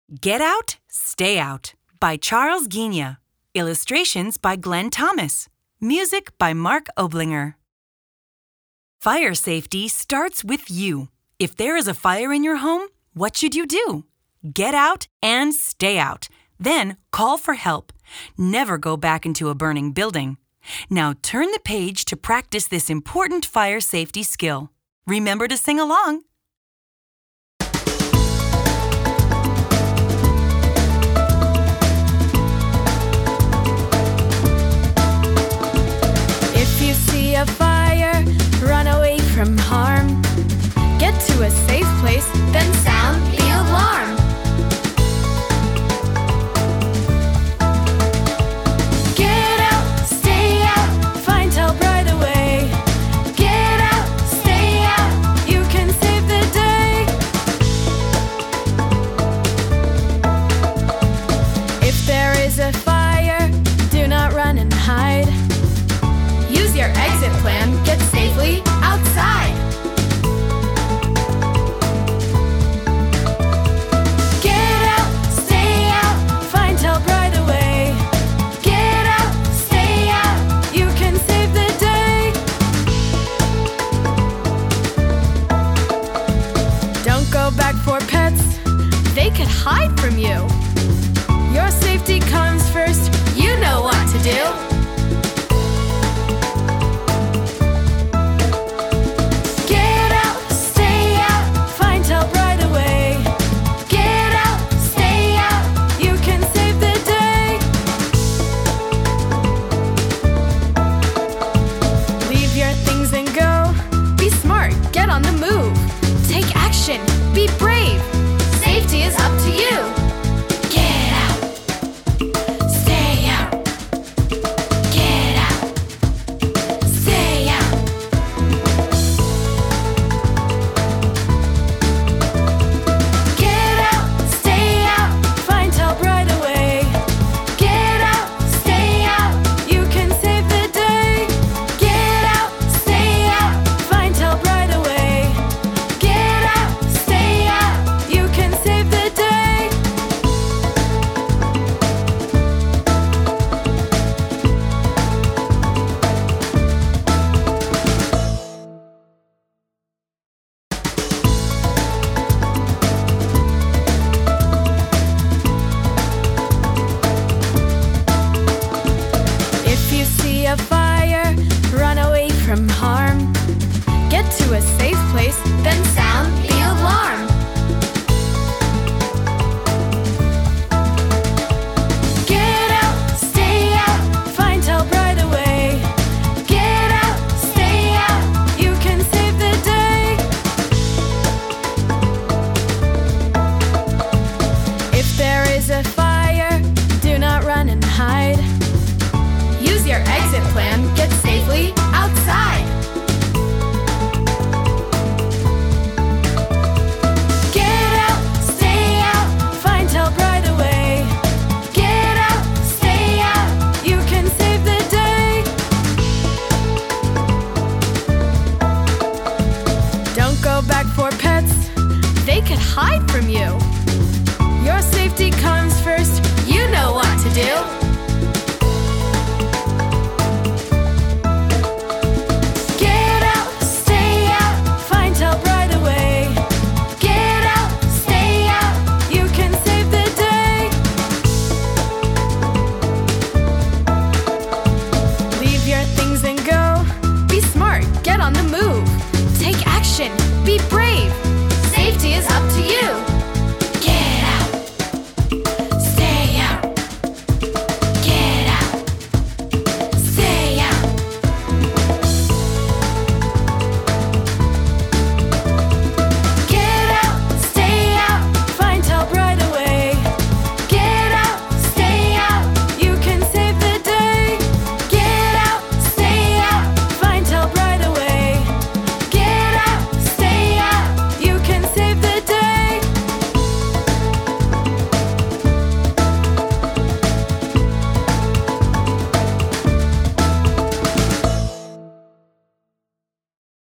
Get Out, Stay Out by Charles Guigna. Illustrations by Glenn Thomas. Music by Mark Oblinger. Fire safety starts with you. If there is a fire in your home, what should you do? Get out and stay out. Then call for help. Never go back into a burning building. Now turn the page to practice this important fire safety skill. Remember to sing along. If you see a fire, run away from harm. Get to a safe place, then sound the alarm. Get out, stay out, find help right away. Get out, stay out, you can save the day. If there is a fire, do not run and hide. Use your exit plan, get safely outside. Get out, stay out, find help right away. Get out, stay out, you can save the day. Don't go back for pets, they could hide from you. Your safety comes first, you know what to do.